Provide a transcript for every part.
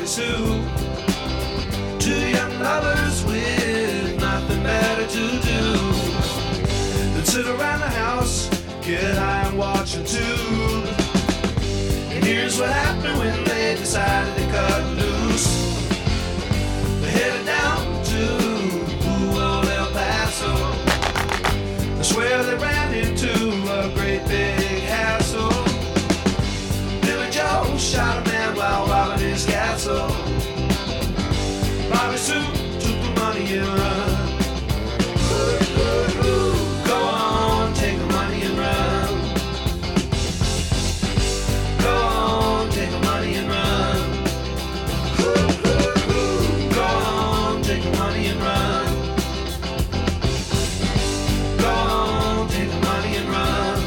Bobby Sue. Two young lovers with nothing better to do than sit around the house, get high and watch a tube. And here's what happened when they decided to cut loose. They headed down to old El Paso. I swear they ran into a great big hassle. Billy Joe shot a man while robbing his castle. Bobby Sue took the money and run. Go on, take the money and run. Go on, take the money and run. Go on, take the money and run. Go on, take the money and run.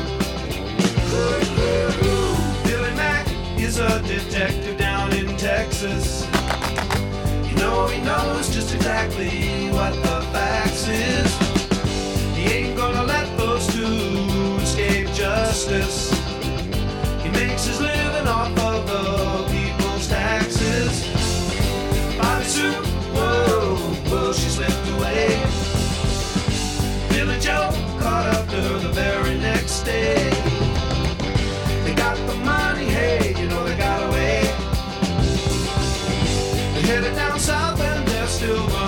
Billy Mack is a detective down in Texas. He knows just exactly what the facts is. He ain't gonna let those two escape justice. He makes his living off of the people's taxes. Bobby Sue, whoa, she slipped away. Billy Joe caught up to her the very next day. They got the money, hey, you know they got away. They headed down south and they're still